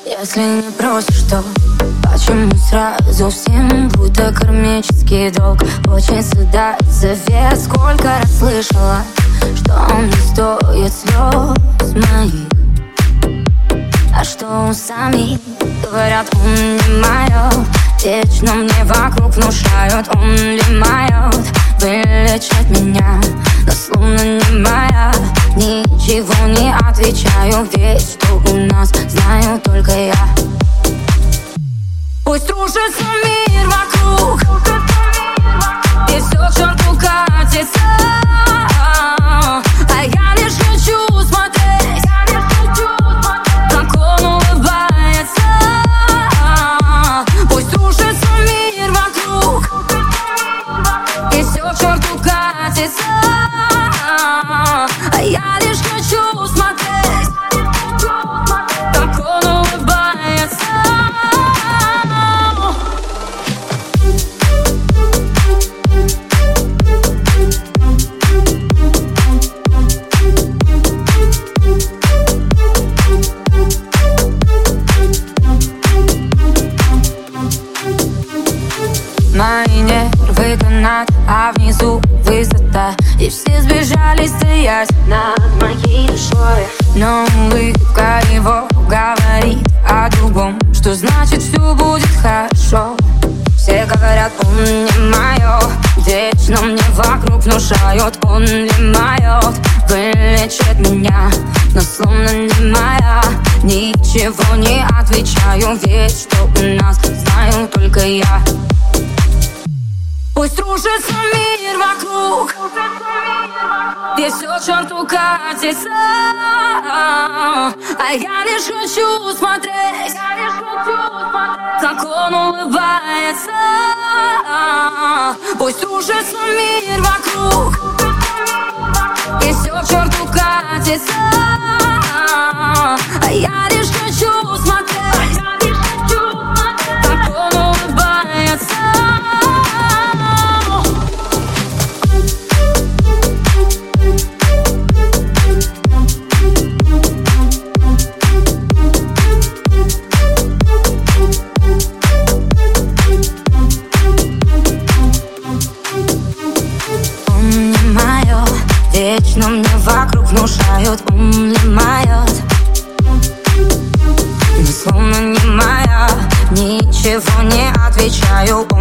Если не просишь, то почему сразу всем будто кармический долг? Хочется дать совет, сколько раз слышала, что он не стоит слез моих. А что у самих говорят, он не мое. Вечно мне вокруг внушают, он ли мое. Вылечить меня, но словно не моя. Ничего не отвечаю, ведь что у нас знаю только я. Пусть рушится мир вокруг, и все к черту катится, а я лишь хочу смотреть, как он улыбается. Пусть рушится мир вокруг, и все к черту катится, а я лишь хочу смотреть, как он улыбается. Мои нервы канат, а внизу высота, и все сбежали стоять над моей душой. Но улыбка его говорит о другом, что значит все будет хорошо. Все говорят, он не мое, вечно мне вокруг внушают, он ли мое. Вылечит меня, но словно не моя. Ничего не отвечаю, ведь что у нас знаю только я. Пусть рушится мир вокруг, и все к черту катится, а я лишь хочу смотреть, как он улыбается. Пусть рушится мир вокруг, и все к черту катится, а я лишь хочу смотреть, как он улыбается. Вечно мне вокруг внушают, он ли мое, но словно не моя. Ничего не отвечаю,